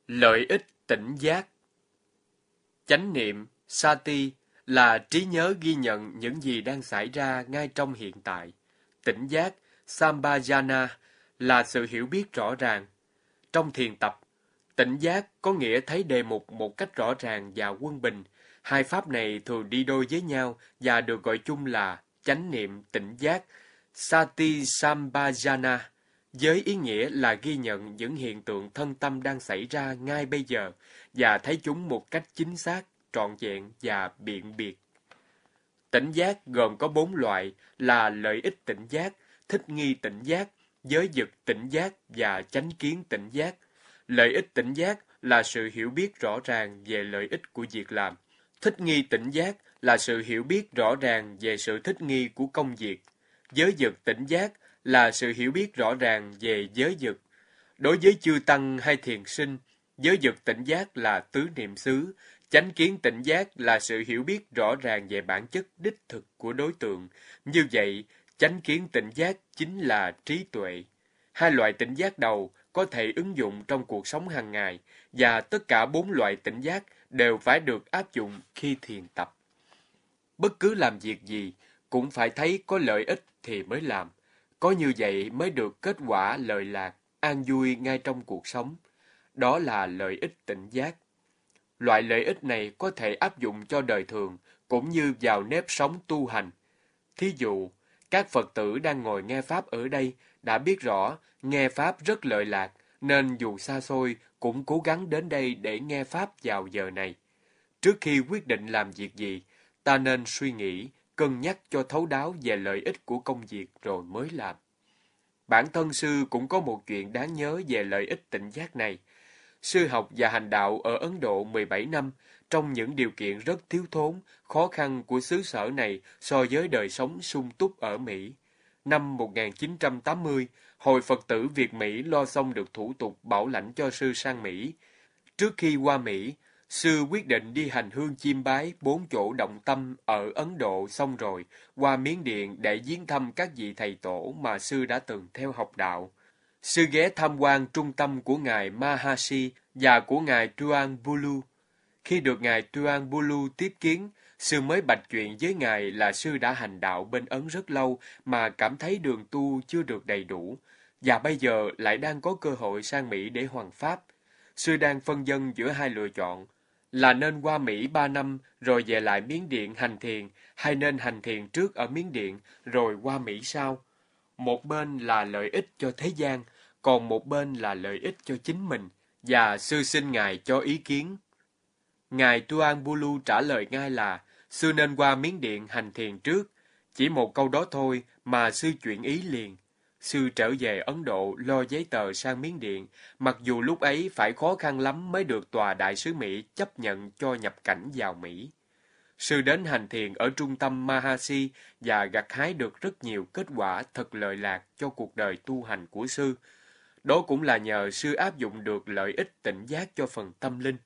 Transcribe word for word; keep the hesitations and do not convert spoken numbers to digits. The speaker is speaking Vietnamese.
Lợi ích tỉnh giác. Chánh niệm, sati, là trí nhớ ghi nhận những gì đang xảy ra ngay trong hiện tại. Tỉnh giác, sampajana, là sự hiểu biết rõ ràng. Trong thiền tập, tỉnh giác có nghĩa thấy đề mục một cách rõ ràng và quân bình. Hai pháp này thường đi đôi với nhau và được gọi chung là chánh niệm tỉnh giác, sati sampajana, với ý nghĩa là ghi nhận những hiện tượng thân tâm đang xảy ra ngay bây giờ và thấy chúng một cách chính xác, trọn vẹn và biện biệt. Tỉnh giác gồm có bốn loại là lợi ích tỉnh giác, thích nghi tỉnh giác, giới dực tỉnh giác và chánh kiến tỉnh giác. Lợi ích tỉnh giác là sự hiểu biết rõ ràng về lợi ích của việc làm. Thích nghi tỉnh giác là sự hiểu biết rõ ràng về sự thích nghi của công việc. Giới dực tỉnh giác là sự hiểu biết rõ ràng về giới dực. Đối với chư tăng hay thiền sinh, giới dực tỉnh giác là tứ niệm xứ, chánh kiến tỉnh giác là sự hiểu biết rõ ràng về bản chất đích thực của đối tượng. Như vậy, chánh kiến tỉnh giác chính là trí tuệ. Hai loại tỉnh giác đầu có thể ứng dụng trong cuộc sống hàng ngày, và tất cả bốn loại tỉnh giác đều phải được áp dụng khi thiền tập. Bất cứ làm việc gì cũng phải thấy có lợi ích thì mới làm. Có như vậy mới được kết quả lợi lạc, an vui ngay trong cuộc sống. Đó là lợi ích tỉnh giác. Loại lợi ích này có thể áp dụng cho đời thường, cũng như vào nếp sống tu hành. Thí dụ, các Phật tử đang ngồi nghe Pháp ở đây đã biết rõ nghe Pháp rất lợi lạc, nên dù xa xôi cũng cố gắng đến đây để nghe Pháp vào giờ này. Trước khi quyết định làm việc gì, ta nên suy nghĩ, cân nhắc cho thấu đáo về lợi ích của công việc rồi mới làm. Bản thân sư cũng có một chuyện đáng nhớ về lợi ích tỉnh giác này. Sư học và hành đạo ở Ấn Độ mười bảy năm, trong những điều kiện rất thiếu thốn, khó khăn của xứ sở này so với đời sống sung túc ở Mỹ. Năm một nghìn chín trăm tám mươi, Hội Phật tử Việt Mỹ lo xong được thủ tục bảo lãnh cho sư sang Mỹ. Trước khi qua Mỹ, sư quyết định đi hành hương chiêm bái bốn chỗ động tâm ở Ấn Độ xong rồi, qua Miến Điện để viếng thăm các vị thầy tổ mà sư đã từng theo học đạo. Sư ghé tham quan trung tâm của ngài Mahasi và của ngài Tuan Bulu. Khi được ngài Tuan Bulu tiếp kiến, sư mới bạch chuyện với ngài là sư đã hành đạo bên Ấn rất lâu mà cảm thấy đường tu chưa được đầy đủ, và bây giờ lại đang có cơ hội sang Mỹ để hoàn pháp. Sư đang phân vân giữa hai lựa chọn, là nên qua Mỹ ba năm rồi về lại Miến Điện hành thiền, hay nên hành thiền trước ở Miến Điện rồi qua Mỹ sau. Một bên là lợi ích cho thế gian, còn một bên là lợi ích cho chính mình, và sư xin ngài cho ý kiến. Ngài Tuan Bulu trả lời ngay là sư nên qua Miến Điện hành thiền trước. Chỉ một câu đó thôi mà sư chuyển ý liền. Sư trở về Ấn Độ lo giấy tờ sang Miến Điện, mặc dù lúc ấy phải khó khăn lắm mới được tòa đại sứ Mỹ chấp nhận cho nhập cảnh vào Mỹ. Sư đến hành thiền ở trung tâm Mahasi và gặt hái được rất nhiều kết quả thật lợi lạc cho cuộc đời tu hành của sư. Đó cũng là nhờ sư áp dụng được lợi ích tỉnh giác cho phần tâm linh.